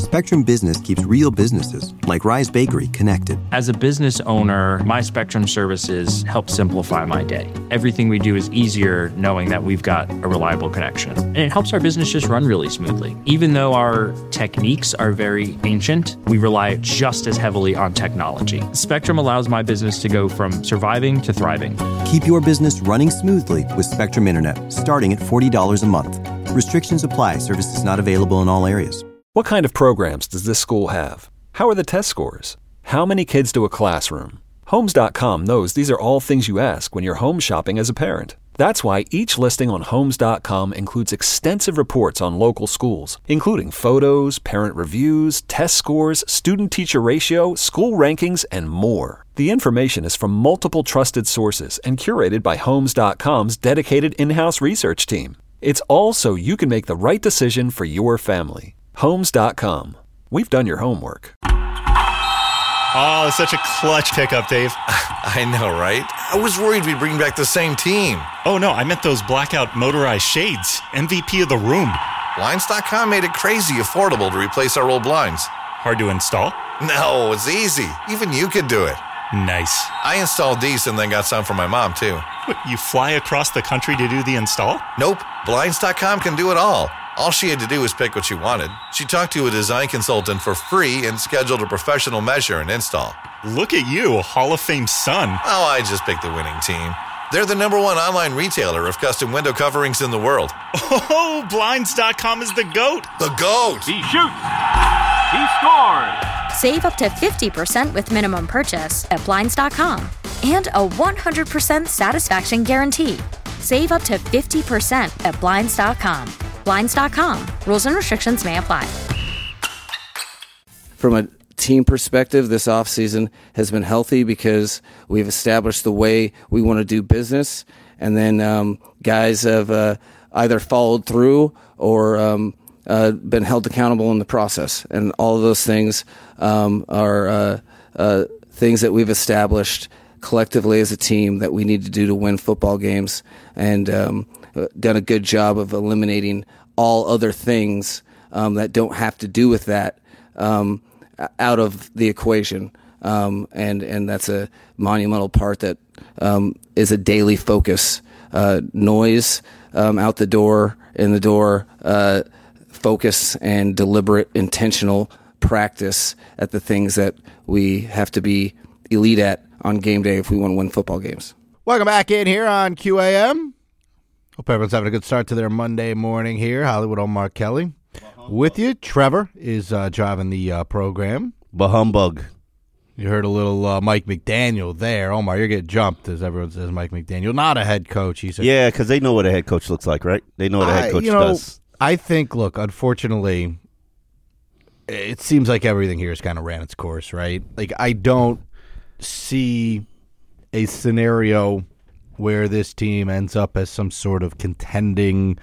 Spectrum Business keeps real businesses, like Rise Bakery, connected. As a business owner, my Spectrum services help simplify my day. Everything we do is easier knowing that we've got a reliable connection. And it helps our business just run really smoothly. Even though our techniques are very ancient, we rely just as heavily on technology. Spectrum allows my business to go from surviving to thriving. Keep your business running smoothly with Spectrum Internet, starting at $40 a month. Restrictions apply. Services not available in all areas. What kind of programs does this school have? How are the test scores? How many kids do a classroom? Homes.com knows these are all things you ask when you're home shopping as a parent. That's why each listing on Homes.com includes extensive reports on local schools, including photos, parent reviews, test scores, student-teacher ratio, school rankings, and more. The information is from multiple trusted sources and curated by Homes.com's dedicated in-house research team. It's all so you can make the right decision for your family. Homes.com. We've done your homework. Oh, it's such a clutch pickup, Dave. I know, right? I was worried we'd bring back the same team. Oh, no, I meant those blackout motorized shades. MVP of the room. Blinds.com made it crazy affordable to replace our old blinds. Hard to install? No, it's easy. Even you could do it. Nice. I installed these and then got some for my mom, too. What, you fly across the country to do the install? Nope. Blinds.com can do it all. All she had to do was pick what she wanted. She talked to a design consultant for free and scheduled a professional measure and install. Look at you, Hall of Fame son. Oh, I just picked the winning team. They're the #1 online retailer of custom window coverings in the world. Oh, Blinds.com is the GOAT. The GOAT! He shoots. He scores. Save up to 50% with minimum purchase at Blinds.com. And a 100% satisfaction guarantee. Save up to 50% at Blinds.com. Blinds.com. Rules and restrictions may apply. From a team perspective, this offseason has been healthy because we've established the way we want to do business. And then guys have either followed through or been held accountable in the process. And all of those things are things that we've established collectively as a team that we need to do to win football games, and done a good job of eliminating all other things that don't have to do with that out of the equation. And that's a monumental part that is a daily focus. Noise out the door, in the door, focus and deliberate, intentional practice at the things that we have to be elite at on game day if we want to win football games. Welcome back in here on QAM. Hope everyone's having a good start to their Monday morning here. Hollywood Omar Kelly with you. Trevor is driving the program. Bahumbug. You heard a little Mike McDaniel there. Omar, you're getting jumped, as everyone says, Mike McDaniel. Not a head coach. He said, yeah, because they know what a head coach looks like, right? They know what a head coach does. I think, look, unfortunately, it seems like everything here has kind of ran its course, right? Like, I don't see a scenario where this team ends up as some sort of contending,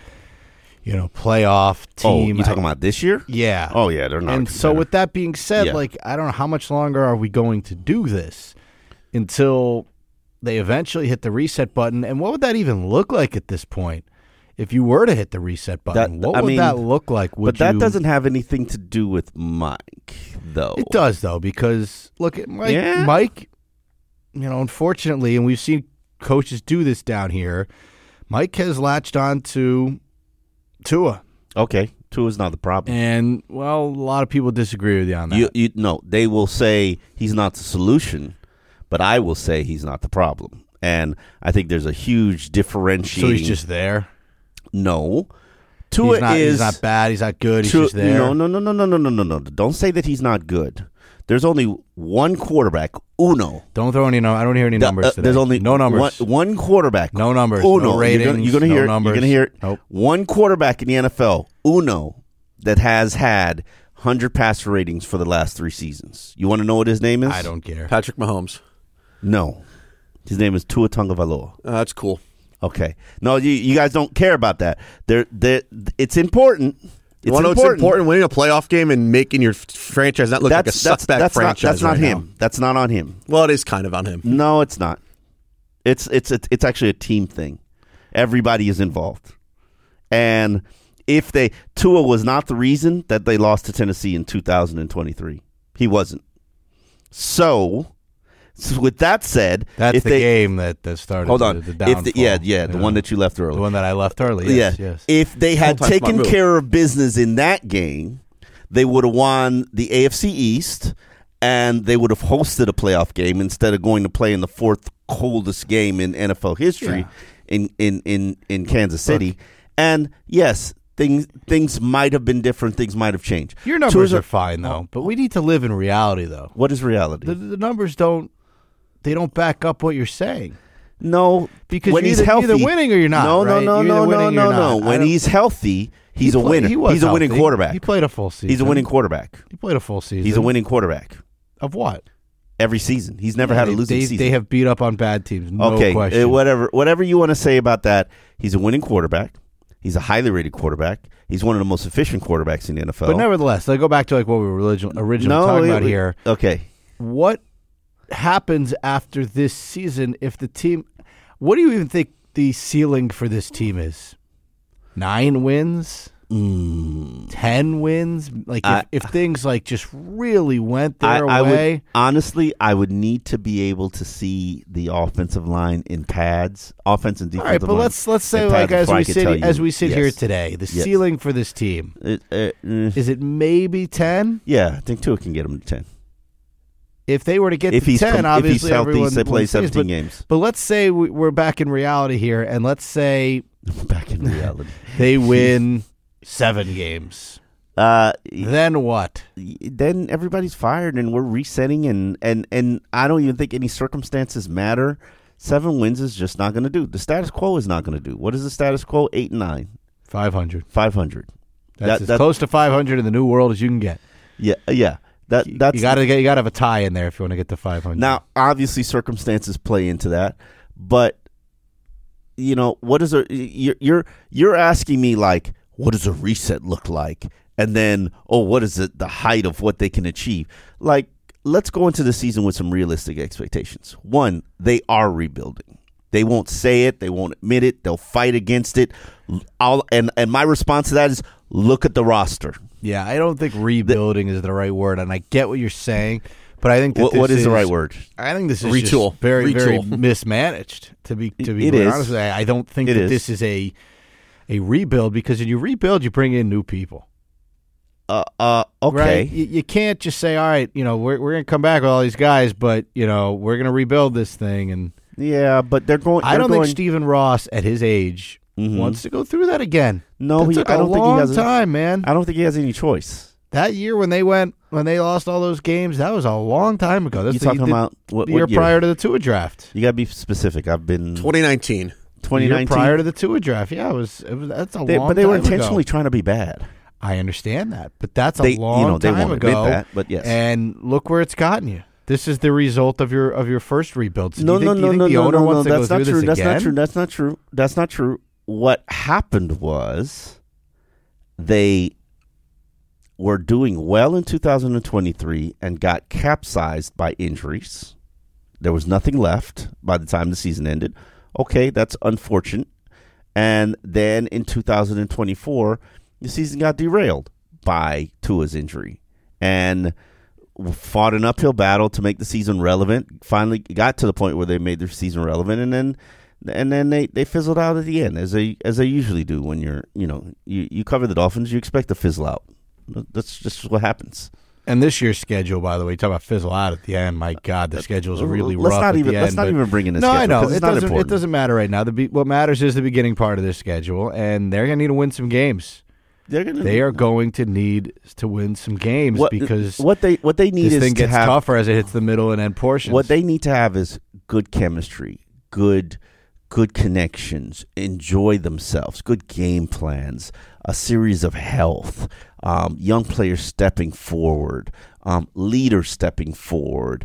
playoff team. Oh, you talking about this year? Yeah. Oh, yeah, they're not. And so with that being said, I don't know how much longer are we going to do this until they eventually hit the reset button. And what would that even look like at this point? If you were to hit the reset button, what would that look like? That doesn't have anything to do with Mike, though. It does, though, because, look, Mike, unfortunately, and we've seen coaches do this down here, Mike has latched on to Tua. Okay, Tua's not the problem. And, well, a lot of people disagree with you on that. No, they will say he's not the solution, but I will say he's not the problem. And I think there's a huge differentiating. So he's just there? No. Tua he's not bad. He's not good. He's just there. No. Don't say that he's not good. There's only one quarterback, uno. Don't throw any. I don't hear any numbers today. There's only no numbers. One quarterback. No numbers. Uno. No ratings. You're gonna hear. Numbers. You're gonna hear. Nope. One quarterback in the NFL, uno, that has had 100 passer ratings for the last 3 seasons. You want to know what his name is? I don't care. Patrick Mahomes. No, his name is Tua Tagovailoa. That's cool. Okay. No, you guys don't care about that. It's important. You want to know it's important? Winning a playoff game and making your franchise not look like a suspect franchise. That's not right him. Now. That's not on him. Well, it is kind of on him. No, it's not. It's actually a team thing. Everybody is involved. And Tua was not the reason that they lost to Tennessee in 2023. He wasn't. So with that said, that's the game that started. Hold on, the downfall. The one that you left early, the one that I left early. Yes. If they had taken care of business in that game, they would have won the AFC East, and they would have hosted a playoff game instead of going to play in the fourth coldest game in NFL history in Kansas City. And yes, things might have been different. Things might have changed. Your numbers are fine though, but we need to live in reality though. What is reality? The numbers don't back up what you're saying. No, because when he's healthy, either winning or you're not. No. When he's healthy, he's a winner. He's a winning quarterback. He played a full season. He's a winning quarterback. He played a full season. He's a winning quarterback. Of what? Every season. He's never had a losing season. They have beat up on bad teams. No question. Whatever you want to say about that, he's a winning quarterback. He's a highly rated quarterback. He's one of the most efficient quarterbacks in the NFL. But nevertheless, let's go back to what we were originally talking about here. Okay. What happens after this season if the team – what do you even think the ceiling for this team is? 9 wins? 10 wins? Like if things like just really went their way? Honestly, I would need to be able to see the offensive line in pads, offense and defensive line. All right, but let's say like as we sit here today, the ceiling for this team, is it maybe 10? Yeah, I think Tua can get him to 10. If they were to get to 10, obviously if he's healthy, everyone they play 17 games. But let's say we're back in reality here, and let's say back in reality they win 7 games. Then what? Then everybody's fired, and we're resetting, and I don't even think any circumstances matter. 7 wins is just not going to do. The status quo is not going to do. What is the status quo? 8-9, 500. 500. That's as close to 500 in the new world as you can get. Yeah. That's you got to have a tie in there if you want to get to 500. Now, obviously, circumstances play into that, but what is you're asking me like, what does a reset look like, and then what is the height of what they can achieve? Like, let's go into the season with some realistic expectations. One, they are rebuilding. They won't say it. They won't admit it. They'll fight against it. And my response to that is look at the roster. Yeah, I don't think rebuilding is the right word, and I get what you're saying, but I think that what is the right word? I think this is just very mismanaged. To be honest, I don't think that this is a rebuild, because when you rebuild, you bring in new people. Okay. Right? You can't just say, all right, we're going to come back with all these guys, but we're going to rebuild this thing. And yeah, but I don't think Stephen Ross at his age wants to go through that again. No, I don't think he has time, man. I don't think he has any choice. That year when they lost all those games, that was a long time ago. That's talking about what year prior to the Tua draft. You got to be specific. I've been 2019. 2019 prior to the Tua draft. Yeah, that's a long time ago. But they were intentionally trying to be bad. I understand that, but that's a long time won't ago. Admit that, but yes. And look where it's gotten you. This is the result of your first rebuild. So No. The owner wants to go through this again? That's not true. What happened was they were doing well in 2023 and got capsized by injuries. There was nothing left by the time the season ended. Okay, that's unfortunate. And then in 2024, the season got derailed by Tua's injury and fought an uphill battle to make the season relevant. Finally got to the point where they made their season relevant, and then they fizzled out at the end, as they usually do when you cover the Dolphins. You expect to fizzle out. That's just what happens. And this year's schedule, by the way, you talk about fizzle out at the end. My God, the schedules are really rough at the end. Let's not even bring in the schedule. No, I know. It doesn't matter right now. What matters is the beginning part of this schedule, and they're going to need to win some games. They are going to need to win some games because what they need this is thing to gets have, tougher as it hits the middle and end portions. What they need to have is good chemistry, good connections, enjoy themselves, good game plans, a series of health, young players stepping forward, leaders stepping forward,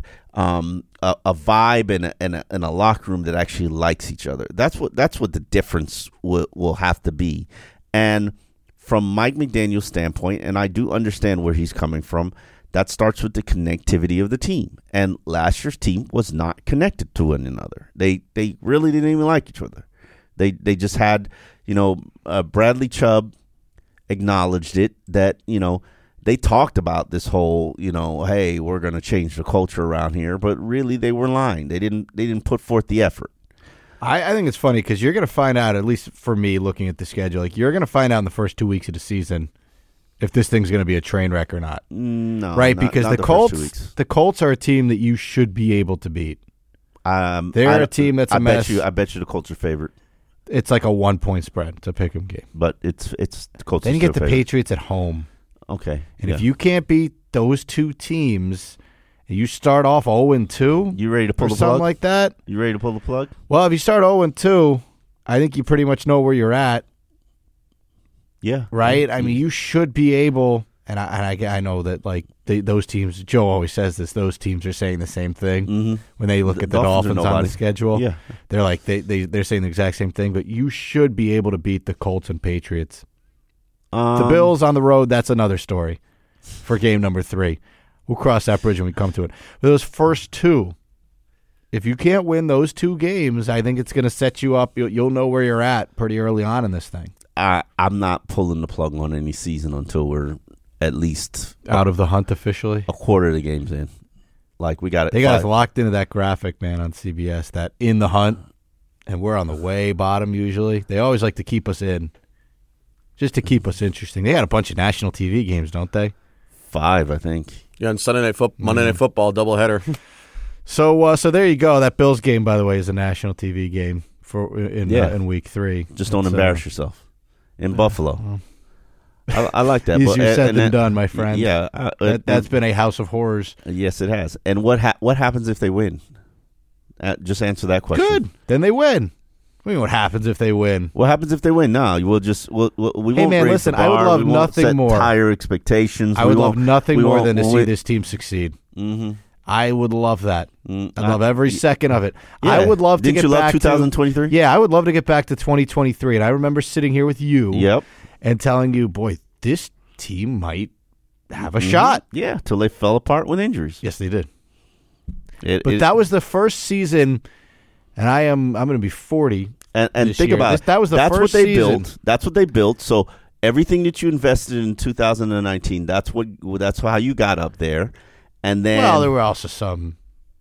a vibe and a locker room that actually likes each other. That's what the difference will have to be. And from Mike McDaniel's standpoint, and I do understand where he's coming from, that starts with the connectivity of the team. And last year's team was not connected to one another. They really didn't even like each other. They just had, Bradley Chubb acknowledged it, that, they talked about this whole, hey, we're going to change the culture around here, but really they were lying. They didn't put forth the effort. I think it's funny because you're going to find out, at least for me looking at the schedule, like you're going to find out in the first 2 weeks of the season if this thing's going to be a train wreck or not. No, right? Not, because not the Colts are a team that you should be able to beat. They're a team that's a mess. I bet you the Colts are favorite. It's like a 1-point spread. It's a pick'em game. But it's the Colts. Then you get the Patriots at home. Okay. And if you can't beat those two teams, and you start off 0-2, you ready to pull the plug? Something like that. You ready to pull the plug? Well, if you start 0-2, I think you pretty much know where you're at. Yeah. Right? I mean, you should be able, and I know that like those teams, Joe always says this, those teams are saying the same thing when they look at the Dolphins on the schedule. Yeah. They're like, they're saying the exact same thing, but you should be able to beat the Colts and Patriots. The Bills on the road, that's another story for game number 3. We'll cross that bridge when we come to it. But those first two, if you can't win those 2 games, I think it's going to set you up. You'll know where you're at pretty early on in this thing. I'm not pulling the plug on any season until we're at least out of the hunt officially. A quarter of the game's in. Like we got it. They got us locked into that graphic, man, on CBS, that in the hunt, and we're on the way bottom usually. They always like to keep us in. Just to keep us interesting. They got a bunch of national TV games, don't they? 5, I think. Yeah, and Monday Night Football, doubleheader. So there you go. That Bills game, by the way, is a national TV game in week 3. Just don't embarrass yourself in Buffalo. I like that. Easier said than done, my friend. Yeah, that's been a house of horrors. Yes, it has. And what happens if they win? Just answer that question. Good. Then they win. I mean, what happens if they win? What happens if they win? No, we won't. Hey man, listen. The bar. I would love we won't nothing set more. Higher expectations. I would love nothing more than to see win. this team succeed. Mm-hmm. I would love that. I love every second of it. Yeah. I would love to Didn't get you love back 2023? Yeah, I would love to get back to 2023. And I remember sitting here with you. Yep. And telling you, boy, this team might have a shot. Yeah, till they fell apart with injuries. Yes, they did. But that was the first season, and I'm going to be 40. And think about it. That was the that's first what they season. built. That's what they built. So everything that you invested in 2019, that's how you got up there. And then, well, there were also some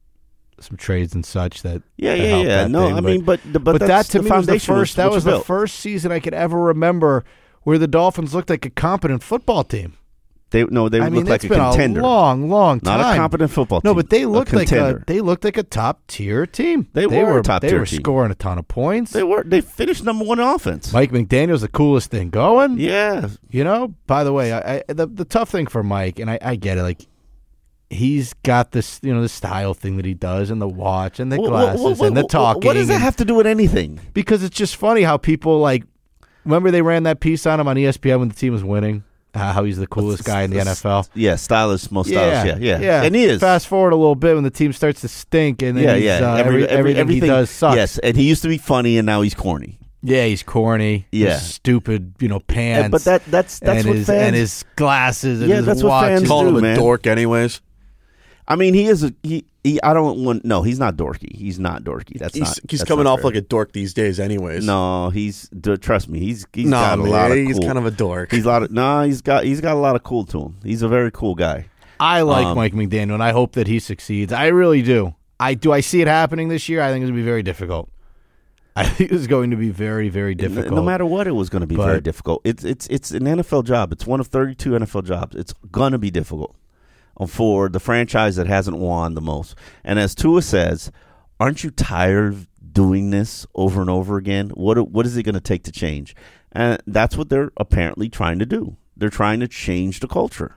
trades and such that yeah. No, thing, I mean, but that to me was the first. That was the built. first season I could ever remember where the Dolphins looked like a competent football team. They looked like a contender. A long time. Not a competent football team. No, but they looked like a top tier team. They were a top tier team. They were scoring a ton of points. They finished number 1 offense. Mike McDaniel's the coolest thing going. Yeah. By the way, the tough thing for Mike, and I get it, like he's got this, the style thing that he does, and the watch, and the glasses, and the talking. What does that have to do with anything? Because it's just funny how people like. Remember they ran that piece on him on ESPN when the team was winning. How he's the coolest guy in the NFL. Yeah, stylish, most stylish. Yeah. And he is. Fast forward a little bit when the team starts to stink, and then everything he does sucks. Yes, and he used to be funny, and now he's corny. Yeah, he's corny. Yeah, his stupid, pants. But that's and what his, fans and his glasses. And his that's watches. what fans call do, him man. a dork, anyways. I mean, he is I don't want. No, he's not dorky. He's not dorky. He's coming off like a dork these days, anyways. No, trust me. He's got a lot of cool. He's kind of a dork. He's got a lot of cool to him. He's a very cool guy. I like Mike McDaniel, and I hope that he succeeds. I really do. I see it happening this year. I think it's going to be very difficult. I think it's going to be very, very difficult. No matter what, it was going to be very difficult. It's an NFL job. It's one of 32 NFL jobs. It's going to be difficult for the franchise that hasn't won the most. And as Tua says, aren't you tired of doing this over and over again? What is it going to take to change? And that's what they're apparently trying to do. They're trying to change the culture.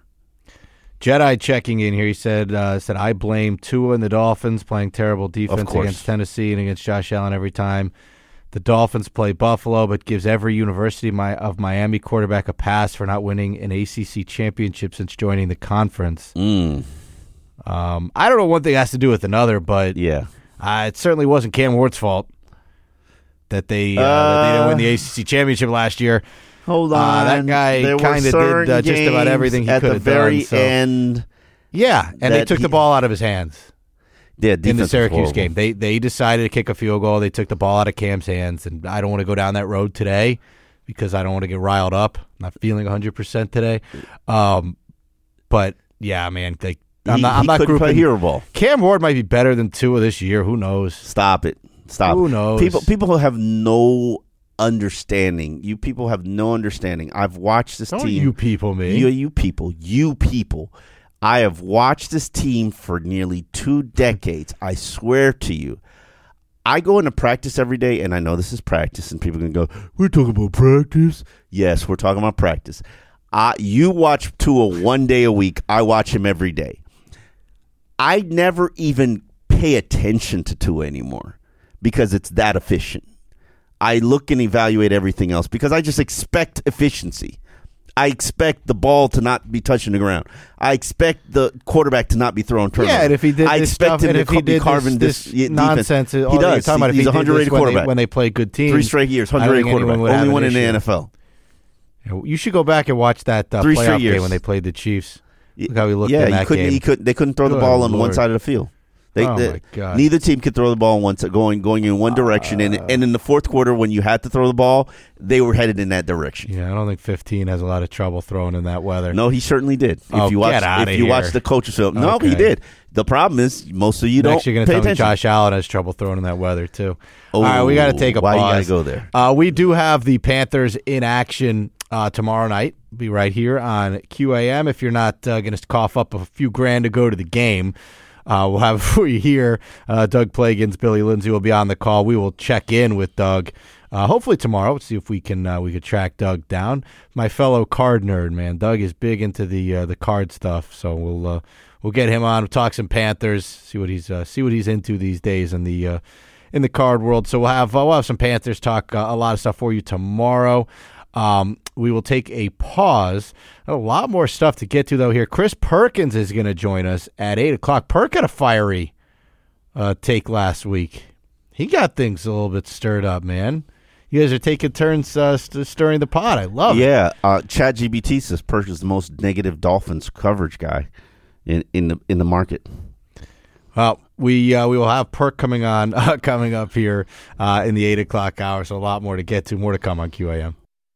Jedi checking in here. He said, I blame Tua and the Dolphins playing terrible defense against Tennessee and against Josh Allen every time. The Dolphins play Buffalo, but gives every University of Miami quarterback a pass for not winning an ACC championship since joining the conference. I don't know one thing has to do with another, but it certainly wasn't Cam Ward's fault that they didn't win the ACC championship last year. Hold on. That guy kind of did just about everything he could have done. At the very end. Yeah, and they took the ball out of his hands. Yeah, in the Syracuse game. They decided to kick a field goal. They took the ball out of Cam's hands, and I don't want to go down that road today, because I don't want to get riled up. I'm not feeling 100% today. But yeah, man, like I'm not couldn't play grouping. hero ball. Cam Ward might be better than Tua this year. Who knows? Stop it. Who knows? People who have no understanding. You people have no understanding. I've watched this team. You people, me. You people. I have watched this team for nearly 2 decades. I swear to you. I go into practice every day, and I know this is practice, and people are going to go, we're talking about practice? Yes, we're talking about practice. You watch Tua 1 day a week. I watch him every day. I never even pay attention to Tua anymore because it's that efficient. I look and evaluate everything else because I just expect efficiency. I expect the ball to not be touching the ground. I expect the quarterback to not be throwing turnovers. Yeah, and if he did I this expect stuff, him and to if he did carving this defense. nonsense, He all that does. you're talking about, if He's he a did 100-rated this when quarterback. they play good teams. 3 straight years, I don't 100-rated think anyone quarterback. would have Only an one in the issue. NFL. You should go back and watch that 3 straight playoff years. game when they played the Chiefs. Look how he looked in that game. They couldn't throw the Good ball on one Lord. side of the field. My God. Neither team could throw the ball on one side, going in one direction. And in the fourth quarter, when you had to throw the ball, they were headed in that direction. Yeah, I don't think 15 has a lot of trouble throwing in that weather. No, he certainly did. Get out of here. Watch the coach's film, no, Okay. he did. The problem is most of you Next, don't you're going pay to tell me attention. Josh Allen has trouble throwing in that weather, too. Oh, all right, we got to take a why pause. you got to go there? We do have the Panthers in action tomorrow night. Be right here on QAM. If you're not going to cough up a few grand to go to the game, we'll have for you here. Doug Plagans, Billy Lindsay will be on the call. We will check in with Doug. Hopefully tomorrow. Let's see if we can track Doug down. My fellow card nerd, man. Doug is big into the card stuff, so we'll get him on. We'll talk some Panthers. See what he's into these days in the card world. So we'll have some Panthers talk. A lot of stuff for you tomorrow. We will take a pause. A lot more stuff to get to, though, here. Chris Perkins is going to join us at 8 o'clock. Perk had a fiery take last week. He got things a little bit stirred up, man. You guys are taking turns stirring the pot. I love it. Yeah, ChatGPT says Perk is the most negative Dolphins coverage guy in the market. Well, we will have Perk coming up here in the 8 o'clock hour, so a lot more to get to. More to come on QAM.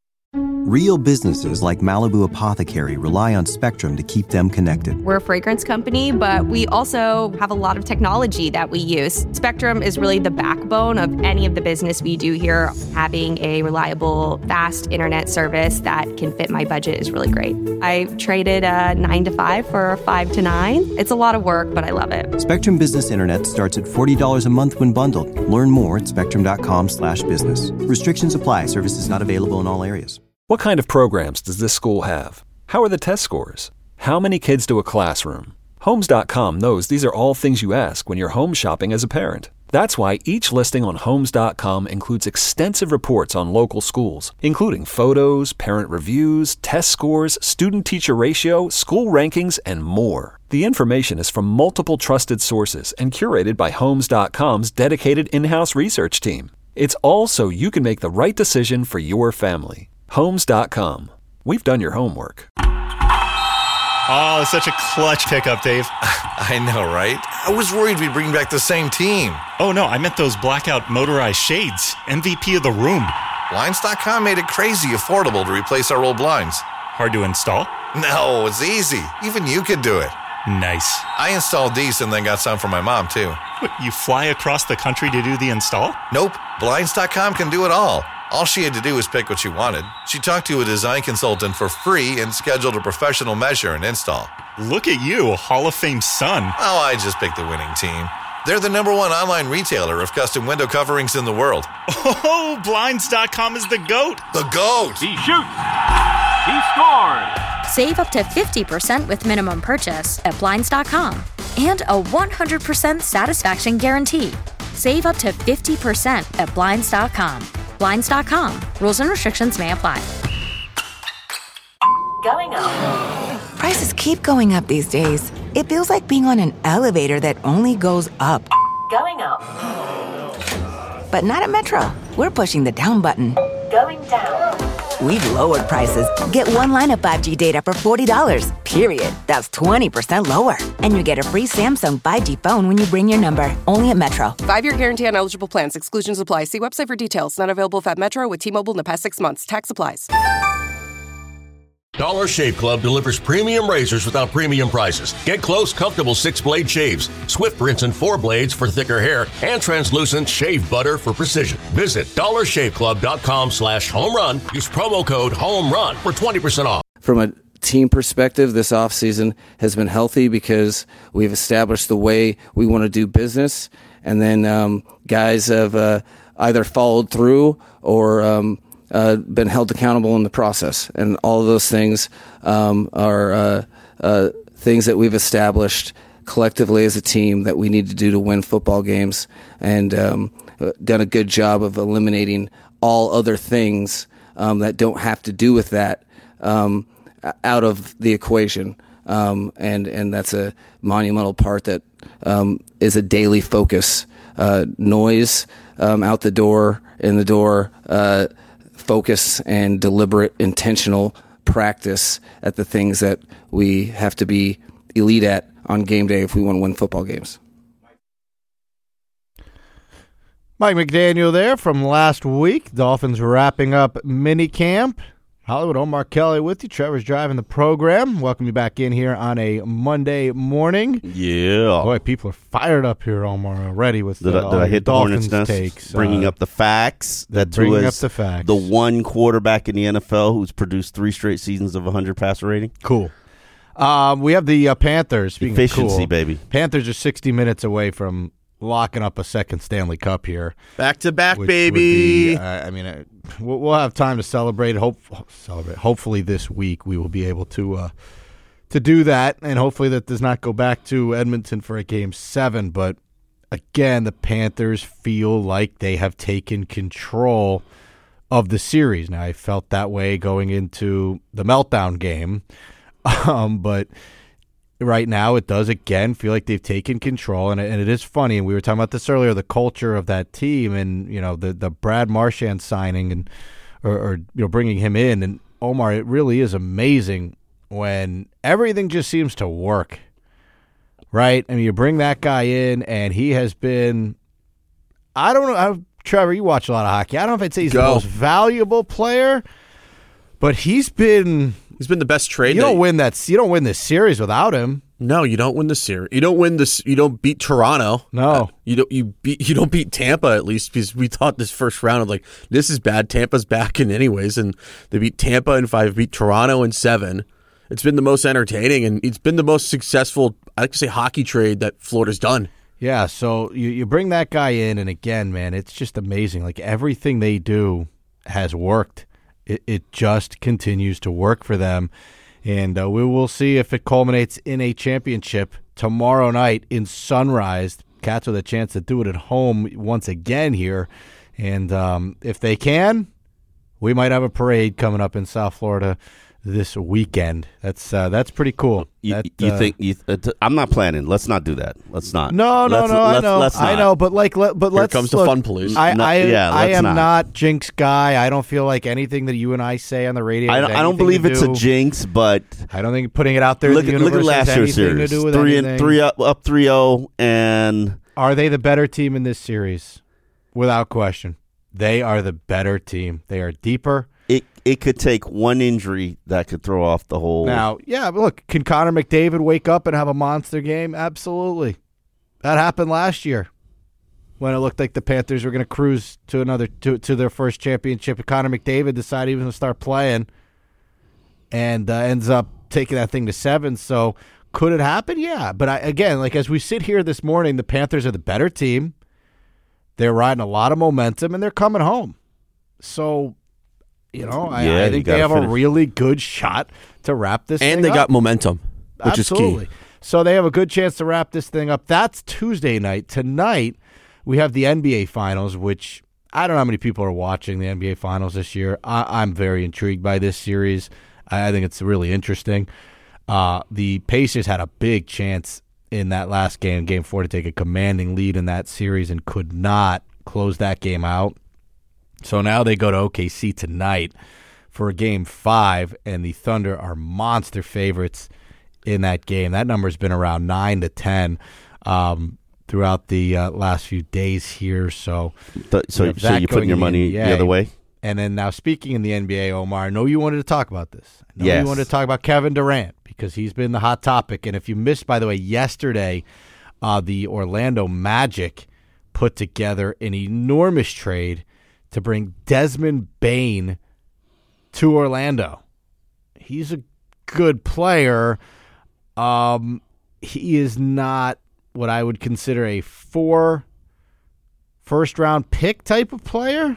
Real businesses like Malibu Apothecary rely on Spectrum to keep them connected. We're a fragrance company, but we also have a lot of technology that we use. Spectrum is really the backbone of any of the business we do here. Having a reliable, fast internet service that can fit my budget is really great. I traded a 9 to 5 for a 5 to 9. It's a lot of work, but I love it. Spectrum Business Internet starts at $40 a month when bundled. Learn more at spectrum.com/business. Restrictions apply. Services not available in all areas. What kind of programs does this school have? How are the test scores? How many kids to a classroom? Homes.com knows these are all things you ask when you're home shopping as a parent. That's why each listing on Homes.com includes extensive reports on local schools, including photos, parent reviews, test scores, student-teacher ratio, school rankings, and more. The information is from multiple trusted sources and curated by Homes.com's dedicated in-house research team. It's all so you can make the right decision for your family. Homes.com. We've done your homework. Oh, such a clutch pickup, Dave. I know, right? I was worried we'd bring back the same team. Oh, no, I meant those blackout motorized shades. MVP of the room. Blinds.com made it crazy affordable to replace our old blinds. Hard to install? No, it's easy. Even you could do it. Nice. I installed these and then got some for my mom, too. What, you fly across the country to do the install? Nope. Blinds.com can do it all. All she had to do was pick what she wanted. She talked to a design consultant for free and scheduled a professional measure and install. Look at you, Hall of Fame son. Oh, I just picked the winning team. They're the #1 online retailer of custom window coverings in the world. Oh, Blinds.com is the GOAT. The GOAT! He shoots. He scores. Save up to 50% with minimum purchase at Blinds.com. And a 100% satisfaction guarantee. Save up to 50% at Blinds.com. Blinds.com. Rules and restrictions may apply. Going up. Prices keep going up these days. It feels like being on an elevator that only goes up. Going up. But not at Metro. We're pushing the down button. Going down. we've lowered prices. Get one line of 5G data for $40, period. That's 20% lower. And you get a free Samsung 5G phone when you bring your number. Only at Metro. 5-year guarantee on eligible plans. Exclusions apply. See website for details. Not available at Metro with T-Mobile in the past 6 months. Tax applies. Dollar Shave Club delivers premium razors without premium prices. Get close, comfortable 6-blade shaves, swift rinse and 4 blades for thicker hair, and translucent shave butter for precision. Visit dollarshaveclub.com/home-run. Use promo code HOME-RUN for 20% off. From a team perspective, this offseason has been healthy because we've established the way we want to do business, and then guys have either followed through or been held accountable in the process. And all of those things are things that we've established collectively as a team that we need to do to win football games, and done a good job of eliminating all other things that don't have to do with that out of the equation. And that's a monumental part that is a daily focus. Noise out the door, in the door, focus and deliberate, intentional practice at the things that we have to be elite at on game day if we want to win football games. Mike McDaniel there from last week. Dolphins wrapping up mini camp. Hollywood, Omar Kelly with you. Trevor's driving the program. Welcome you back in here on a Monday morning. Yeah. Boy, people are fired up here, Omar, already with did I hit the Dolphins hornet's nest? Takes. Bringing up the facts. That bringing was up the facts. The one quarterback in the NFL who's produced 3 straight seasons of 100 passer rating. Cool. We have the Panthers. Speaking Efficiency, of cool, baby. Panthers are 60 minutes away from locking up a second Stanley Cup here. Back to back, baby. We'll have time to celebrate. Hopefully this week we will be able to do that, and hopefully that does not go back to Edmonton for a Game 7. But again, the Panthers feel like they have taken control of the series. Now, I felt that way going into the meltdown game, but right now it does again feel like they've taken control, and it is funny, and we were talking about this earlier, the culture of that team, and the Brad Marchand signing and or bringing him in, and Omar, it really is amazing when everything just seems to work, right? I mean, you bring that guy in, and he has been, I don't know, Trevor, you watch a lot of hockey. I don't know if I'd say he's the most valuable player, but he's been the best trade. You don't win this series without him. No, you don't win the series. You don't win this. You don't beat Toronto. No, you don't beat Tampa, at least, because we thought this first round of this is bad. Tampa's back in anyways, and they beat Tampa in 5, beat Toronto in 7. It's been the most entertaining, and it's been the most successful, I like to say, hockey trade that Florida's done. Yeah, so you bring that guy in, and again, man, it's just amazing. Like, everything they do has worked. It just continues to work for them, and we will see if it culminates in a championship tomorrow night in Sunrise. Cats with a chance to do it at home once again here, and if they can, we might have a parade coming up in South Florida this weekend. That's pretty cool. You think I'm not planning. Let's not do that. Let's not. No. I know. But let's comes the fun police. I am not jinx guy. I don't feel like anything that you and I say on the radio. I don't believe it's a jinx, but I don't think putting it out there. Look at last year's series. 3-3 up 3-0, and are they the better team in this series? Without question, they are the better team. They are deeper. It could take one injury that could throw off the whole. Now, yeah, but look, can Connor McDavid wake up and have a monster game? Absolutely. That happened last year when it looked like the Panthers were going to cruise to their first championship. Connor McDavid decided he was going to start playing and ends up taking that thing to 7. So could it happen? Yeah. But as we sit here this morning, the Panthers are the better team. They're riding a lot of momentum, and they're coming home. So, I think they have a really good shot to wrap this thing up. And they got momentum, which is key. So they have a good chance to wrap this thing up. That's Tuesday night. Tonight, we have the NBA Finals, which I don't know how many people are watching the NBA Finals this year. I'm very intrigued by this series. I think it's really interesting. The Pacers had a big chance in that last game, Game 4, to take a commanding lead in that series and could not close that game out. So now they go to OKC tonight for Game 5, and the Thunder are monster favorites in that game. That number's been around 9 to 10 throughout the last few days here. So you're putting your money the other way? And then now speaking in the NBA, Omar, I know you wanted to talk about this. I know Yes. you wanted to talk about Kevin Durant because he's been the hot topic. And if you missed, by the way, yesterday, the Orlando Magic put together an enormous trade to bring Desmond Bane to Orlando. He's a good player. He is not what I would consider a 4 first-round pick type of player.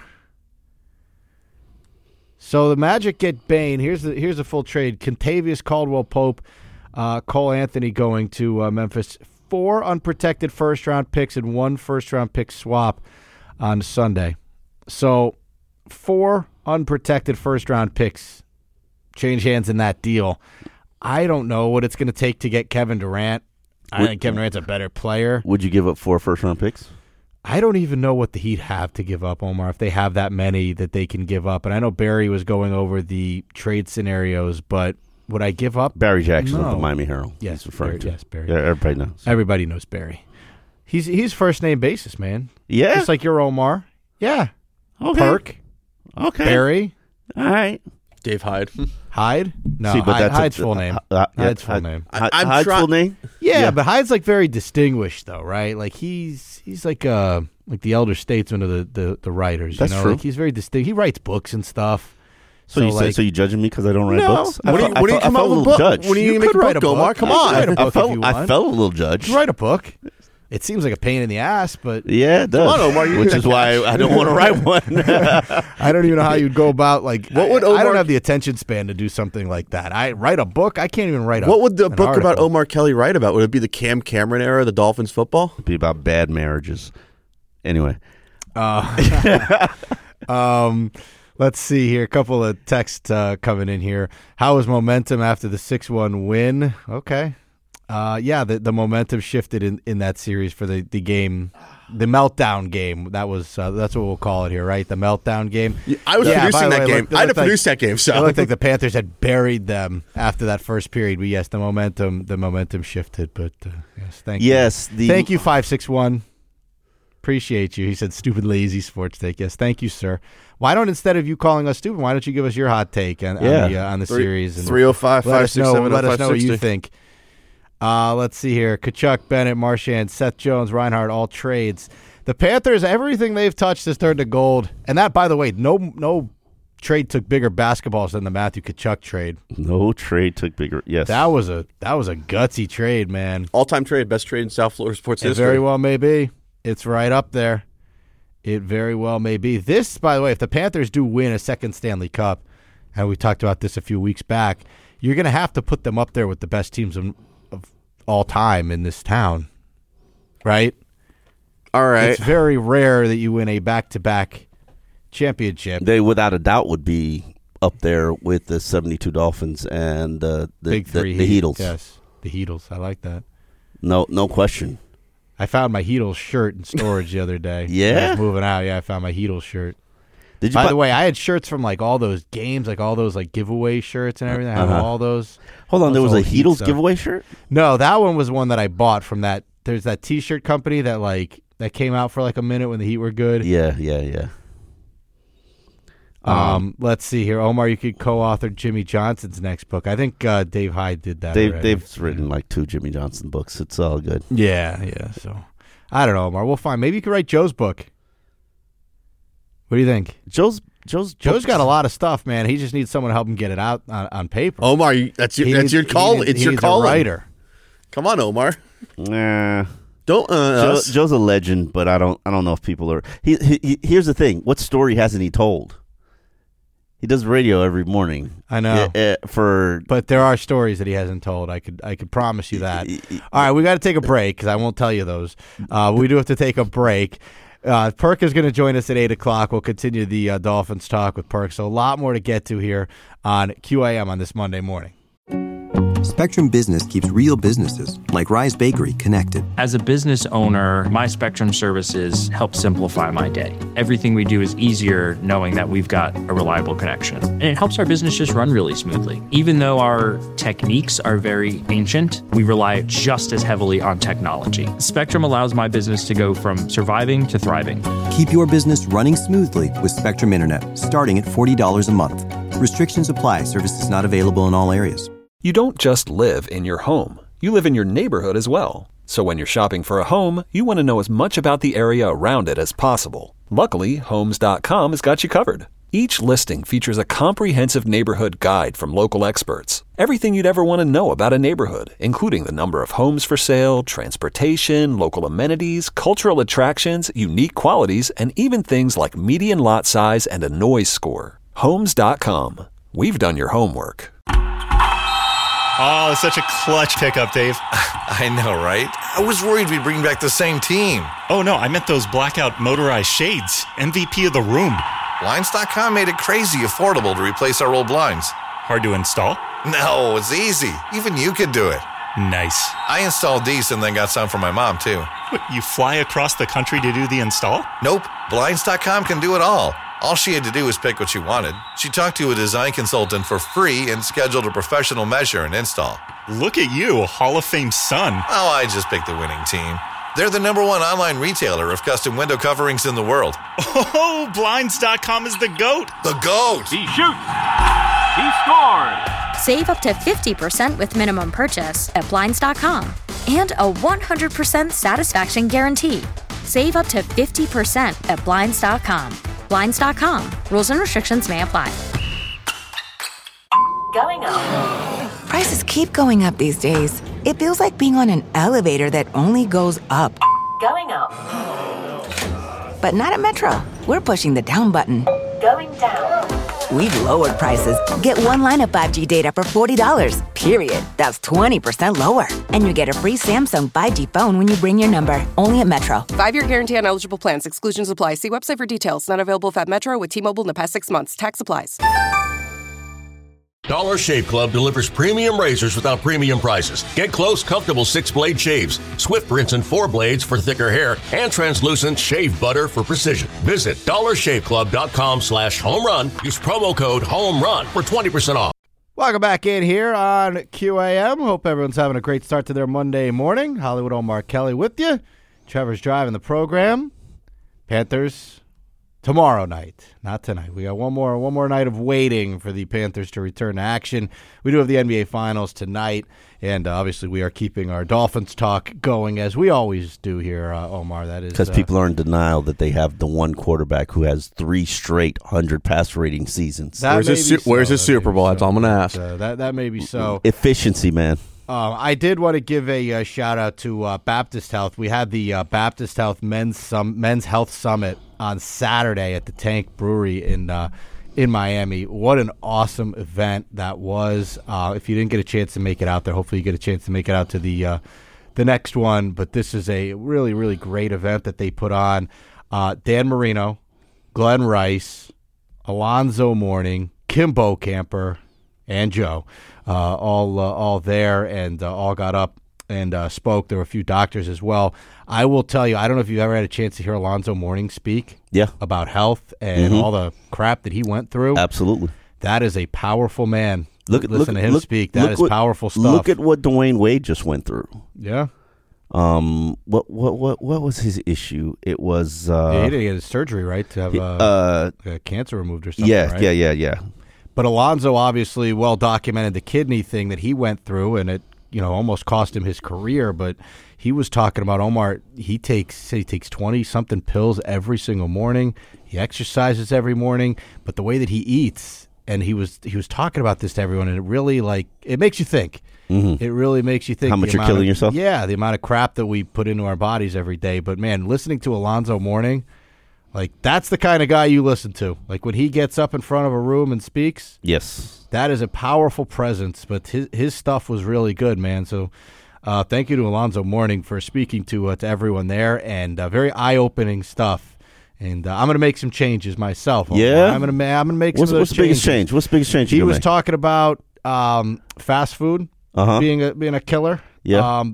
So the Magic get Bane. Here's the full trade. Kentavious Caldwell-Pope, Cole Anthony going to Memphis. 4 unprotected first-round picks and 1 first-round pick swap on Sunday. So 4 unprotected first-round picks change hands in that deal. I don't know what it's going to take to get Kevin Durant. I think Kevin Durant's a better player. Would you give up 4 first-round picks? I don't even know what the Heat have to give up, Omar, if they have that many that they can give up. And I know Barry was going over the trade scenarios, but would I give up? Barry Jackson No. of the Miami Herald. Yes, referring to. Yes, Barry. Yeah, everybody knows. Everybody knows Barry. He's first name basis, man. Yeah? Just like your Omar. Yeah. Okay. Perk. Okay. Barry. All right. Dave Hyde. Hyde? No, See, but that's Hyde's full name. Hyde's full name. Hyde's full name? Yeah, but Hyde's like very distinguished though, right? Like he's like the elder statesman of the writers. That's you know? true. Like he's very distinct. He writes books and stuff. So you judging me because I don't write No. books? What do you come up with a book? Judge. What do you could write a book, Omar? Come on. I felt a little judged. Write a book. It seems like a pain in the ass, but Yeah, it does. Come on, Omar, you which can- is why I don't want to write one. I don't even know how you'd go about like. What would I Omar- don't have the attention span to do something like that. I write a book. I can't even write. What would the an book about article. Omar Kelly write about? Would it be the Cam Cameron era, the Dolphins football? It'd be about bad marriages. Anyway. Let's see here. A couple of texts coming in here. How was momentum after the 6-1 win? Okay. Yeah, the momentum shifted in that series for the game, the meltdown game. That was that's what we'll call it here, right? The meltdown game. I was producing that game. I had to produce that game. So it looked like the Panthers had buried them after that first period. But yes, the momentum shifted. But yes, thank you. Thank you, 561. Appreciate you. He said, stupid, lazy sports take. Yes, thank you, sir. Why don't, instead of you calling us stupid, why don't you give us your hot take on the series? 305 let us know 567 what you 560. think. Let's see here. Kachuk, Bennett, Marchand, Seth Jones, Reinhardt, all trades. The Panthers, everything they've touched has turned to gold. And that, by the way, no trade took bigger basketballs than the Matthew Kachuk trade. No trade took bigger. Yes. That was a gutsy trade, man. All-time trade, best trade in South Florida sports It history. very well may be. It's right up there. It very well may be. This, by the way, if the Panthers do win a second Stanley Cup, and we talked about this a few weeks back, you're going to have to put them up there with the best teams of all time in this town, right? All right. It's very rare that you win a back-to-back championship. They, without a doubt, would be up there with the 72 Dolphins and the Big three. the Heatles. Yes, the Heatles. I like that. No question. I found my Heatles shirt in storage the other day. Yeah? I was moving out. Yeah, I found my Heatles shirt. Did you By buy- the way, I had shirts from like all those games, like all those like giveaway shirts and everything. I have all those. Hold on, there was Those a old Heat Heatles stuff. giveaway shirt? No, that one was one that I bought from that. There's that T-shirt company that came out for like a minute when the Heat were good. Yeah. Let's see here, Omar. You could co-author Jimmy Johnson's next book. I think Dave Hyde did that. already. They've written like 2 Jimmy Johnson books. It's all good. Yeah. So I don't know, Omar. We'll find. Maybe you could write Joe's book. What do you think? Joe's got a lot of stuff, man. He just needs someone to help him get it out on paper. Omar, that's your call. It's your call. A writer. Come on, Omar. Nah. Don't us. Joe's a legend, but I don't know if people are. He here's the thing. What story hasn't he told? He does radio every morning. I know. But there are stories that he hasn't told. I could promise you that. All right, we got to take a break because I won't tell you those. We do have to take a break. Perk is going to join us at 8 o'clock. We'll continue the Dolphins talk with Perk. So a lot more to get to here on QAM on this Monday morning. Spectrum Business keeps real businesses, like Rise Bakery, connected. As a business owner, my Spectrum services help simplify my day. Everything we do is easier knowing that we've got a reliable connection. And it helps our business just run really smoothly. Even though our techniques are very ancient, we rely just as heavily on technology. Spectrum allows my business to go from surviving to thriving. Keep your business running smoothly with Spectrum Internet, starting at $40 a month. Restrictions apply. Services not available in all areas. You don't just live in your home. You live in your neighborhood as well. So when you're shopping for a home, you want to know as much about the area around it as possible. Luckily, Homes.com has got you covered. Each listing features a comprehensive neighborhood guide from local experts. Everything you'd ever want to know about a neighborhood, including the number of homes for sale, transportation, local amenities, cultural attractions, unique qualities, and even things like median lot size and a noise score. Homes.com. We've done your homework. Oh, it's such a clutch pickup, Dave. I know, right? I was worried we'd bring back the same team. Oh, no, I meant those blackout motorized shades. MVP of the room. Blinds.com made it crazy affordable to replace our old blinds. Hard to install? No, it's easy. Even you could do it. Nice. I installed these and then got some for my mom, too. What, you fly across the country to do the install? Nope. Blinds.com can do it all. All she had to do was pick what she wanted. She talked to a design consultant for free and scheduled a professional measure and install. Look at you, Hall of Fame son. Oh, I just picked the winning team. They're the #1 online retailer of custom window coverings in the world. Oh, Blinds.com is the GOAT. The GOAT! He shoots. He scored. Save up to 50% with minimum purchase at Blinds.com. And a 100% satisfaction guarantee. Save up to 50% at Blinds.com. Blinds.com. Rules and restrictions may apply. Going up. Prices keep going up these days. It feels like being on an elevator that only goes up. Going up. But not at Metro. We're pushing the down button. Going down. We've lowered prices. Get one line of 5G data for $40, period. That's 20% lower. And you get a free Samsung 5G phone when you bring your number. Only at Metro. 5-year guarantee on eligible plans. Exclusions apply. See website for details. Not available at Metro with T-Mobile in the past 6 months. Tax applies. Dollar Shave Club delivers premium razors without premium prices. Get close, comfortable 6-blade shaves, Swift rinse and 4 blades for thicker hair, and translucent shave butter for precision. Visit dollarshaveclub.com/home run. Use promo code HOMERUN for 20% off. Welcome back in here on QAM. Hope everyone's having a great start to their Monday morning. Hollywood Omar Kelly with you. Trevor's driving the program. Panthers tomorrow night, not tonight. We got one more night of waiting for the Panthers to return to action. We do have the NBA Finals tonight, and obviously we are keeping our Dolphins talk going as we always do here, Omar. That is because people are in denial that they have the one quarterback who has 3 straight 100 passer rating seasons. Where's his Super Bowl? That's all I'm going to ask. That may be so. Efficiency, man. I did want to give a shout out to Baptist Health. We had the Baptist Health Men's Health Summit on Saturday at the Tank Brewery in Miami. What an awesome event that was! If you didn't get a chance to make it out there, hopefully you get a chance to make it out to the next one. But this is a really, really great event that they put on. Dan Marino, Glenn Rice, Alonzo Mourning, Kim Bokamper, and Joe. All there and all got up and spoke. There were a few doctors as well. I will tell you, I don't know if you've ever had a chance to hear Alonzo Mourning speak about health and all the crap that he went through. Absolutely. That is a powerful man. Listen to him speak. That is powerful stuff. Look at what Dwayne Wade just went through. Yeah. What was his issue? It was he didn't get his surgery, right, to have cancer removed or something. Right? Yeah. But Alonzo obviously well documented the kidney thing that he went through, and it almost cost him his career. But he was talking about Omar. He takes 20-something pills every single morning. He exercises every morning, but the way that he eats, and he was talking about this to everyone, and it really it makes you think. Mm-hmm. It really makes you think how much you're killing yourself. Yeah, the amount of crap that we put into our bodies every day. But man, listening to Alonzo Mourning. That's the kind of guy you listen to. When he gets up in front of a room and speaks, yes, that is a powerful presence. But his stuff was really good, man. So thank you to Alonzo Mourning for speaking to everyone there, and very eye-opening stuff. And I'm going to make some changes myself. Yeah, I'm going to make some of those changes. What's the biggest change? He was talking about fast food being a killer. Yeah.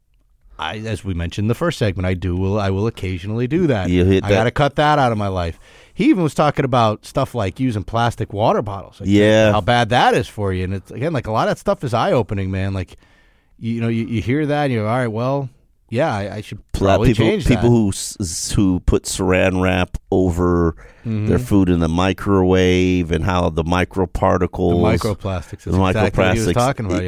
As we mentioned in the first segment, I will occasionally do that. You hit I that. got to cut that out of my life. He even was talking about stuff like using plastic water bottles. Like how bad that is for you. And it's again, like a lot of that stuff is eye opening, man. Like, you hear that and you're all right. Well, yeah, I should probably change that. People who put Saran wrap over their food in the microwave and how the microparticles, the microplastics, is exactly what he was talking about.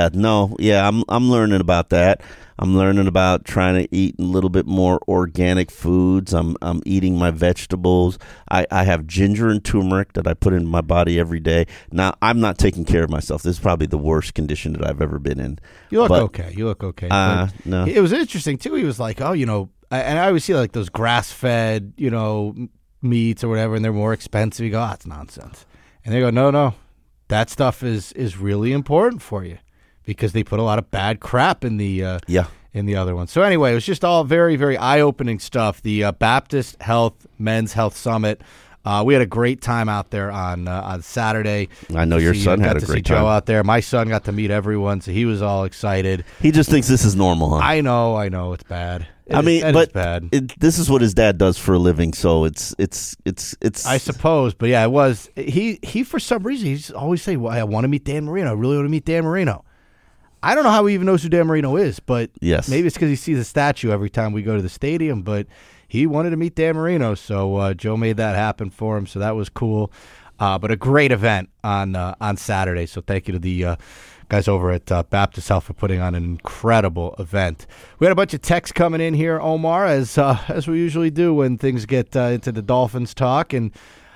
I'm learning about that. I'm learning about trying to eat a little bit more organic foods. I'm eating my vegetables. I have ginger and turmeric that I put in my body every day. Now, I'm not taking care of myself. This is probably the worst condition that I've ever been in. You look okay. No. It was interesting, too. He was like, and I always see like those grass-fed, meats or whatever, and they're more expensive. You go, it's nonsense. And they go, no, that stuff is really important for you. Because they put a lot of bad crap in the other one. So anyway, it was just all very, very eye-opening stuff. The Baptist Health Men's Health Summit. We had a great time out there on Saturday. I know your son had a great time. Got to see Joe out there. My son got to meet everyone, so he was all excited. He just thinks this is normal, huh? I know, it's bad. It's bad. This is what his dad does for a living, so it's. I suppose, but yeah, it was. He for some reason he's always saying, "Well, I want to meet Dan Marino. I really want to meet Dan Marino." I don't know how he even knows who Dan Marino is, but maybe it's because he sees a statue every time we go to the stadium. But he wanted to meet Dan Marino, so Joe made that happen for him. So that was cool. But a great event on Saturday. So thank you to the guys over at Baptist Health for putting on an incredible event. We had a bunch of texts coming in here, Omar, as we usually do when things get into the Dolphins talk, and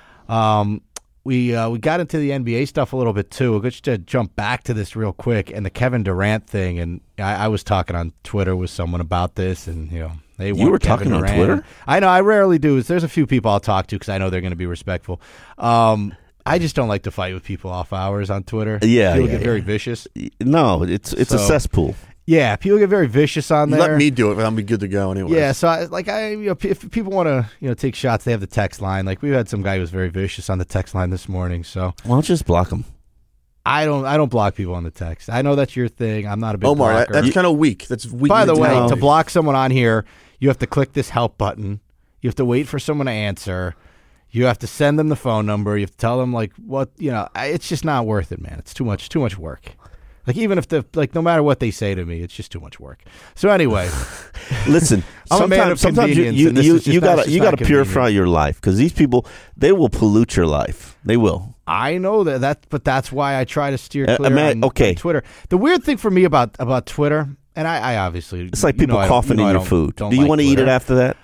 we got into the NBA stuff a little bit too. We'll just jump back to this real quick and the Kevin Durant thing. And I was talking on Twitter with someone about this, and they you were Kevin talking Durant. on Twitter. I know I rarely do. There's a few people I'll talk to because I know they're going to be respectful. I just don't like to fight with people off hours on Twitter. People get very vicious. No, it's a cesspool. Yeah, people get very vicious on there. Let me do it, but I'll be good to go anyway. Yeah, so if people want to take shots, they have the text line. Like we had some guy who was very vicious on the text line this morning. So why don't you just block him? I don't block people on the text. I know that's your thing. I'm not a big Omar, blocker. that's kind of weak. That's weak. By the way, to block someone on here, you have to click this help button. You have to wait for someone to answer. You have to send them the phone number. You have to tell them it's just not worth it, man. It's too much work. Like even if no matter what they say to me, it's just too much work. So anyway, listen. sometimes you gotta purify your life because these people, they will pollute your life. They will. I know but that's why I try to steer clear on Twitter. The weird thing for me about Twitter, and I obviously it's like people coughing in your food. Do you want to eat it after that?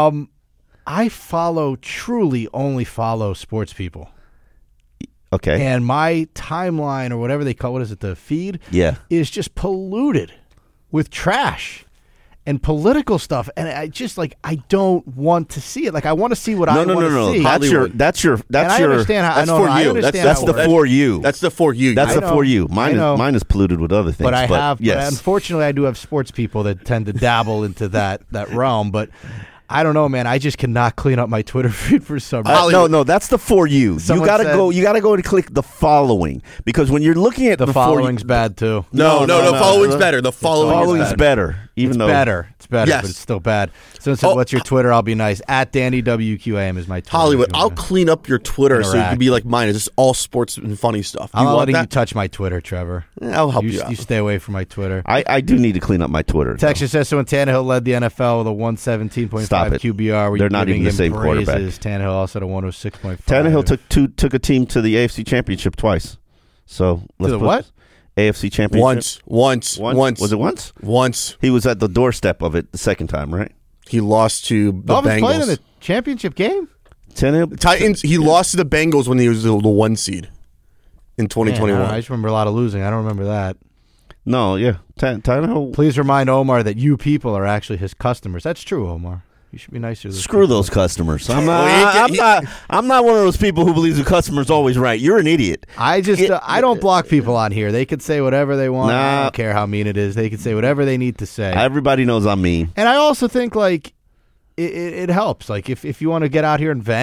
I truly only follow sports people. Okay. And my timeline or whatever they call it, the feed? Yeah. Is just polluted with trash and political stuff. And I just I don't want to see it. Like I want to see what I want to see. That's your I understand how that's for you. That's the for you. That's the for you. That's the for you. Mine is polluted with other things. But unfortunately I do have sports people that tend to dabble into that realm, but I don't know, man. I just cannot clean up my Twitter feed for some reason. No, that's the for you. You gotta go and click the following because when you're looking at the following's bad too. No, following's better. The following's better. Even though it's better, yes. But it's still bad. So what's your Twitter? I'll be nice. At Danny WQAM is my Twitter. Hollywood, I'll clean up your Twitter so you can be like mine. It's just all sports and funny stuff. I'm not letting you touch my Twitter, Trevor. Yeah, I'll help you out. You stay away from my Twitter. I do need to clean up my Twitter. Texas says so when Tannehill led the NFL with a 117.5 QBR. They're not even the same quarterback. Tannehill also had a 106.5. Tannehill took a team to the AFC Championship twice. So what? AFC Championship? Once. Was it once? Once. He was at the doorstep of it the second time, right? He lost to the Bengals. Played in the championship game? Titans. He lost to the Bengals when he was the 1 seed in 2021. I just remember a lot of losing. I don't remember that. No, yeah. Tannehill. Please remind Omar that you people are actually his customers. That's true, Omar. You should be nicer. Screw those customers. I'm not one of those people who believes the customer's always right. You're an idiot. I don't block people on here. They could say whatever they want. I don't care how mean it is. They could say whatever they need to say. Everybody knows I'm mean. And I also think it helps. Like if you want to get out here and vent,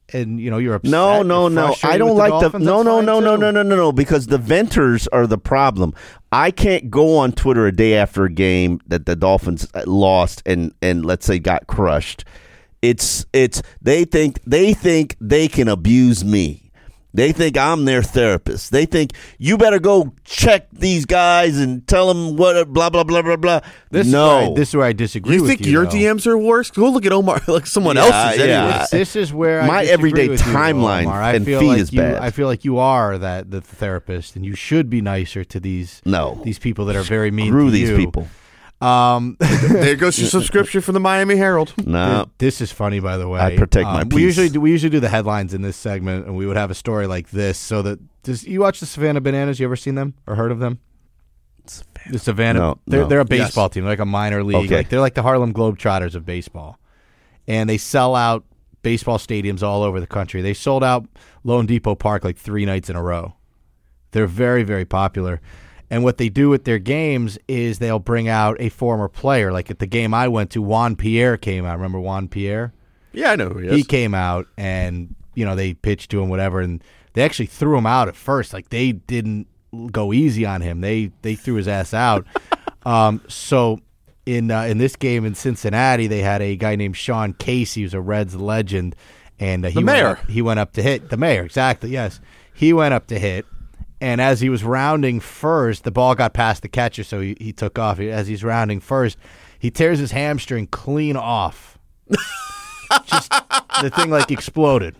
and you're upset. No. I don't like the no. Because the venters are the problem. I can't go on Twitter a day after a game that the Dolphins lost and let's say got crushed. It's they think they can abuse me. They think I'm their therapist. They think you better go check these guys and tell them what blah blah blah blah blah. This is where I disagree. You think your DMs are worse? Go look at Omar, like someone else's. Yeah. This is where my I everyday with timeline you, Omar. and feed is bad. I feel like you are the therapist, and you should be nicer to these people that are very mean Screw to these you. people. There goes your subscription from the Miami Herald. No, this is funny, by the way. I protect my peace. We usually do the headlines in this segment, and we would have a story like this. So that you watch the Savannah Bananas? You ever seen them or heard of them? The Savannah. They're a baseball team, like a minor league. Okay. Like they're like the Harlem Globetrotters of baseball, and they sell out baseball stadiums all over the country. They sold out Lone Depot Park like 3 nights in a row. They're very, very popular. And what they do with their games is they'll bring out a former player. Like at the game I went to, Juan Pierre came out. Remember Juan Pierre? Yeah, I know who he is. He came out, and they pitched to him, whatever, and they actually threw him out at first. Like they didn't go easy on him. They threw his ass out. So in this game in Cincinnati, they had a guy named Sean Casey, who's a Reds legend, and he went up to hit the mayor. Exactly. Yes, he went up to hit. And as he was rounding first, the ball got past the catcher, so he took off. As he's rounding first, he tears his hamstring clean off. Just the thing exploded.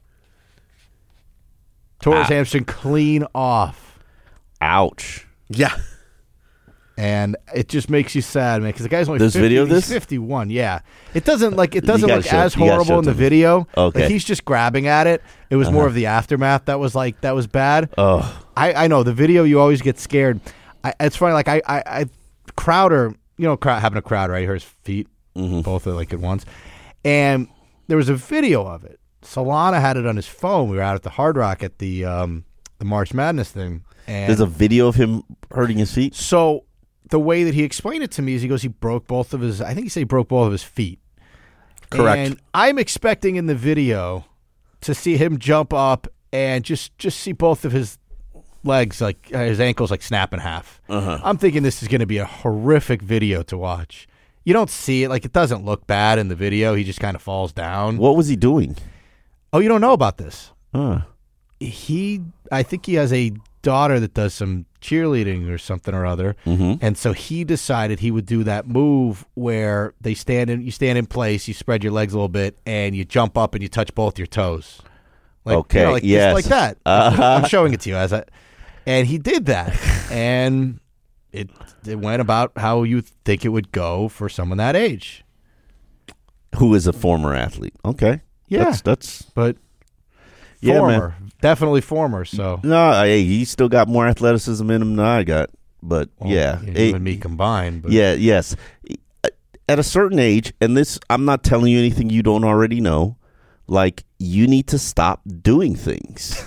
Tore his hamstring clean off. Ouch. Yeah. And it just makes you sad, man, because the guy's only There's 50, video of this? He's 51, yeah. It doesn't look show as horrible in the video. Okay. Like he's just grabbing at it. It was more of the aftermath that was bad. Oh. I know the video. You always get scared. It's funny. Like I Crowder, having a Crowder, right? His feet, both at once, and there was a video of it. Solana had it on his phone. We were out at the Hard Rock at the March Madness thing. And there's a video of him hurting his feet. So the way that he explained it to me is he goes, he broke both of his. I think he said he broke both of his feet. Correct. And I'm expecting in the video to see him jump up and just see both of his legs, his ankles, snap in half. I'm thinking this is going to be a horrific video to watch. You don't see it. It doesn't look bad in the video. He just kind of falls down. What was he doing? Oh, you don't know about this? Huh. I think he has a daughter that does some cheerleading or something or other. And so he decided he would do that move where you stand in place, you spread your legs a little bit, and you jump up and you touch both your toes. Okay, just like that. I'm showing it to you and he did that, and it went about how you think it would go for someone that age, who is a former athlete. Okay, yeah, that's but yeah, former, man. Definitely former. So no, he's still got more athleticism in him than I got. But you and me combined. But. Yeah, yes. At a certain age, and this, I'm not telling you anything you don't already know. You need to stop doing things.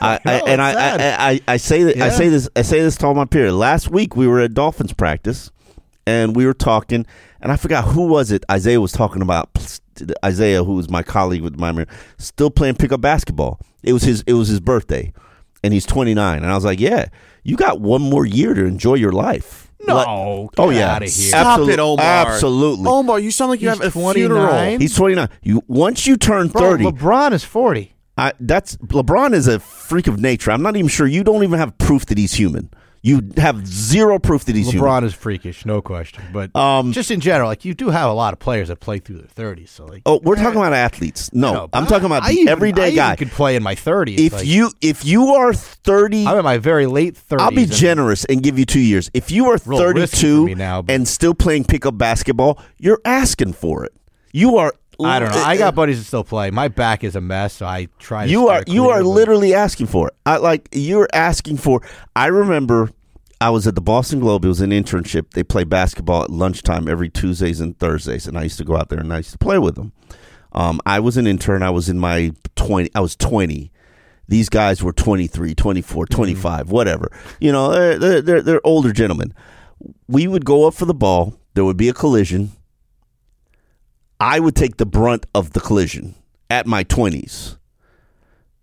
I say this to all my peers. Last week we were at Dolphins practice, and we were talking, and I forgot who was it. Isaiah was talking about. Isaiah, who was my colleague with Miami, still playing pickup basketball. It was his birthday, and he's 29. And I was like, "Yeah, you got one more year to enjoy your life." No, oh yeah, out of here. Stop it, Omar. Absolutely, Omar. You sound like you have a 29? funeral. He's 29. Once you turn 30, LeBron is 40. LeBron is a freak of nature. I'm not even sure. You don't even have proof that he's human. You have zero proof that he's human. LeBron is freakish, no question. But just in general, you do have a lot of players that play through their 30s. So we're talking about athletes. No, I'm talking about the everyday guy. I could play in my 30s. If you are 30, I'm in my very late 30s. I'll be generous and give you 2 years. If you are 32 and still playing pickup basketball, you're asking for it. You are. I don't know. I got buddies that still play. My back is a mess, so I try to You are literally asking for it. You're asking for. I remember I was at the Boston Globe. It was an internship. They play basketball at lunchtime every Tuesdays and Thursdays, and I used to go out there and I used to play with them. I was an intern. I was in my 20. I was 20. These guys were 23, 24, 25, whatever. They're older gentlemen. We would go up for the ball. There would be a collision. I would take the brunt of the collision at my 20s.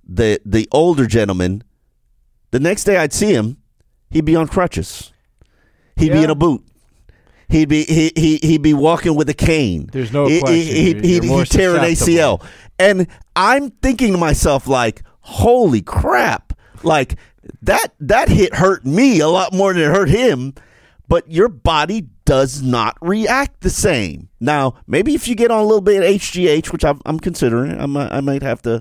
the older gentleman, the next day I'd see him, he'd be on crutches. He'd be in a boot. He'd be walking with a cane. There's no question. He'd tear an ACL. And I'm thinking to myself, like, holy crap. Like, that hit hurt me a lot more than it hurt him. But your body does not react the same. Now, maybe if you get on a little bit of HGH, which I'm considering, I might have to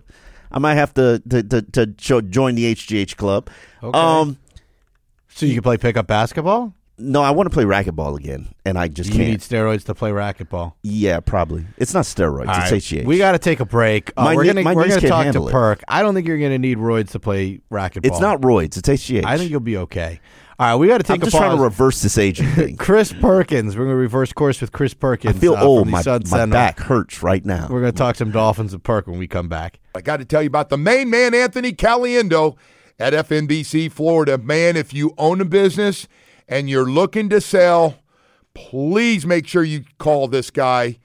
join the HGH club. Okay. So you can play pickup basketball? No, I want to play racquetball again, and I just can't. You need steroids to play racquetball? Yeah, probably. It's not steroids. All it's right. HGH. We got to take a break. We're going to talk to Perk. I don't think you're going to need roids to play racquetball. It's not roids. It's HGH. I think you'll be okay. All right, we got to take a pause. I'm just trying to reverse this aging thing. Chris Perkins. We're going to reverse course with Chris Perkins. I feel old. My back hurts right now. We're going to talk some Dolphins and Perk when we come back. I got to tell you about the main man, Anthony Caliendo at FNBC Florida. Man, if you own a business and you're looking to sell, please make sure you call this guy.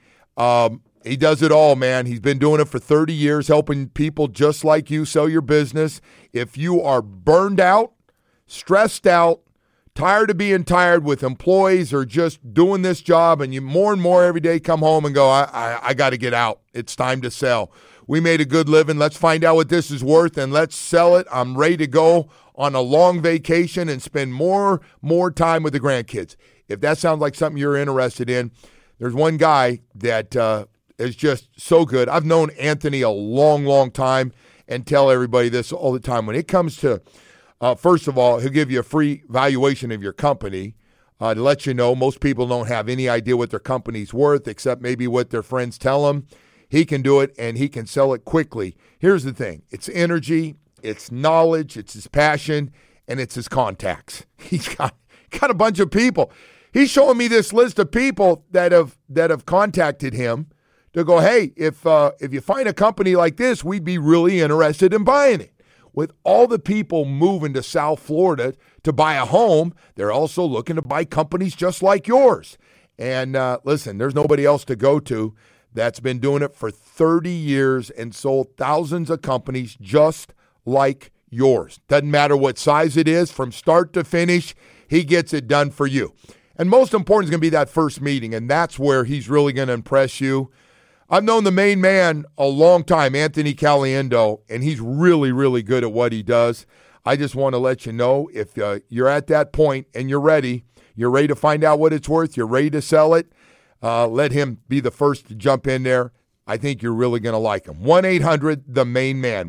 He does it all, man. He's been doing it for 30 years, helping people just like you sell your business. If you are burned out, stressed out, tired of being tired with employees or just doing this job, and you more and more every day come home and go, I got to get out. It's time to sell. We made a good living. Let's find out what this is worth, and let's sell it. I'm ready to go on a long vacation and spend more time with the grandkids. If that sounds like something you're interested in, there's one guy that is just so good. I've known Anthony a long, long time and tell everybody this all the time. When it comes to, first of all, he'll give you a free valuation of your company to let you know. Most people don't have any idea what their company's worth except maybe what their friends tell them. He can do it, and he can sell it quickly. Here's the thing. It's energy, it's knowledge, it's his passion, and it's his contacts. He's got a bunch of people. He's showing me this list of people that have contacted him to go, hey, if you find a company like this, we'd be really interested in buying it. With all the people moving to South Florida to buy a home, they're also looking to buy companies just like yours. And listen, there's nobody else to go to that's been doing it for 30 years and sold thousands of companies just like yours. Doesn't matter what size it is, from start to finish, he gets it done for you. And most important is going to be that first meeting, and that's where he's really going to impress you. I've known the main man a long time, Anthony Caliendo, and he's really, really good at what he does. I just want to let you know, if you're at that point and you're ready to find out what it's worth, you're ready to sell it, let him be the first to jump in there. I think you're really going to like him. 1-800-THE-MAIN-MAN,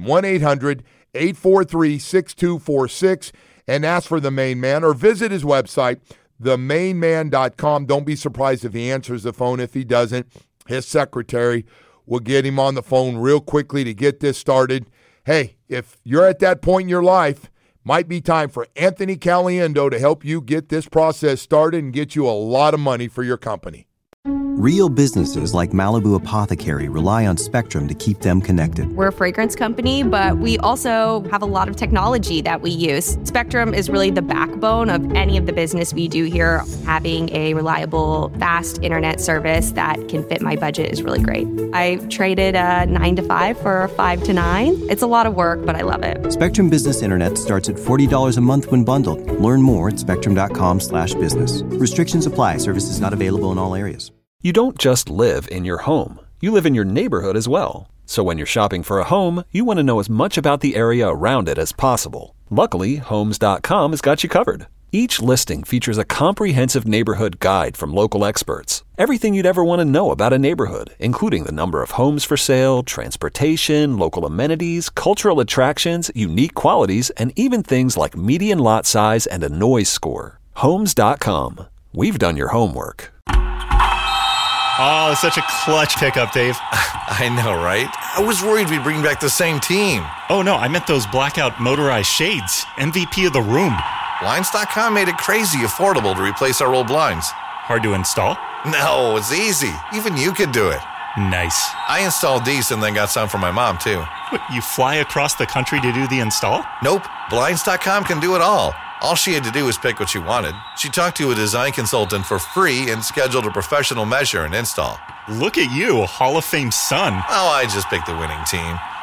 1-800-843-6246, and ask for the main man or visit his website, themainman.com. Don't be surprised if he answers the phone. If he doesn't, his secretary will get him on the phone real quickly to get this started. Hey, if you're at that point in your life, might be time for Anthony Caliendo to help you get this process started and get you a lot of money for your company. Real businesses like Malibu Apothecary rely on Spectrum to keep them connected. We're a fragrance company, but we also have a lot of technology that we use. Spectrum is really the backbone of any of the business we do here. Having a reliable, fast internet service that can fit my budget is really great. I traded a 9 to 5 for a 5 to 9. It's a lot of work, but I love it. Spectrum Business Internet starts at $40 a month when bundled. Learn more at spectrum.com/business. Restrictions apply. Services not available in all areas. You don't just live in your home. You live in your neighborhood as well. So when you're shopping for a home, you want to know as much about the area around it as possible. Luckily, Homes.com has got you covered. Each listing features a comprehensive neighborhood guide from local experts. Everything you'd ever want to know about a neighborhood, including the number of homes for sale, transportation, local amenities, cultural attractions, unique qualities, and even things like median lot size and a noise score. Homes.com. We've done your homework. Oh, such a clutch pickup, Dave. I know, right? I was worried we'd bring back the same team. Oh, no, I meant those blackout motorized shades. MVP of the room. Blinds.com made it crazy affordable to replace our old blinds. Hard to install? No, it's easy. Even you could do it. Nice. I installed these and then got some for my mom, too. What, you fly across the country to do the install? Nope. Blinds.com can do it all. All she had to do was pick what she wanted. She talked to a design consultant for free and scheduled a professional measure and install. Look at you, Hall of Fame son. Oh, I just picked the winning team.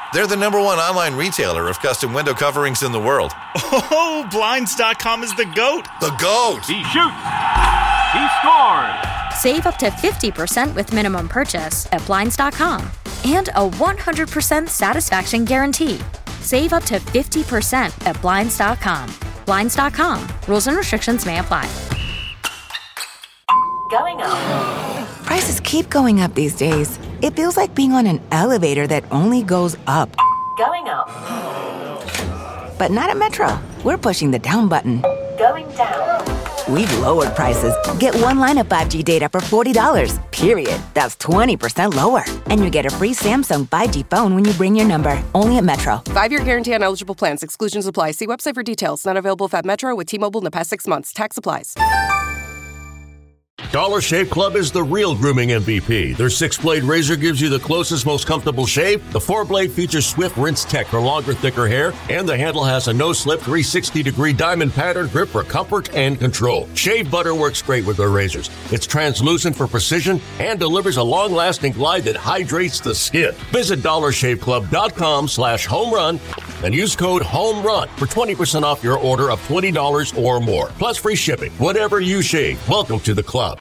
They're the #1 online retailer of custom window coverings in the world. Oh, Blinds.com is the GOAT. The GOAT! He shoots. He scored. Save up to 50% with minimum purchase at Blinds.com. And a 100% satisfaction guarantee. Save up to 50% at Blinds.com. Blinds.com. Rules and restrictions may apply. Going up. Prices keep going up these days. It feels like being on an elevator that only goes up. Going up. But not at Metro. We're pushing the down button. Going down. We've lowered prices. Get one line of 5G data for $40, period. That's 20% lower. And you get a free Samsung 5G phone when you bring your number. Only at Metro. 5-year guarantee on eligible plans. Exclusions apply. See website for details. Not available if at Metro with T-Mobile in the past 6 months. Tax applies. Dollar Shave Club is the real grooming MVP. Their 6-blade razor gives you the closest, most comfortable shave. The 4-blade features Swift Rinse Tech for longer, thicker hair. And the handle has a no-slip 360-degree diamond pattern grip for comfort and control. Shave butter works great with their razors. It's translucent for precision and delivers a long-lasting glide that hydrates the skin. Visit DollarShaveClub.com/homerun and use code HOMERUN for 20% off your order of $20 or more. Plus free shipping. Whatever you shave, welcome to the club.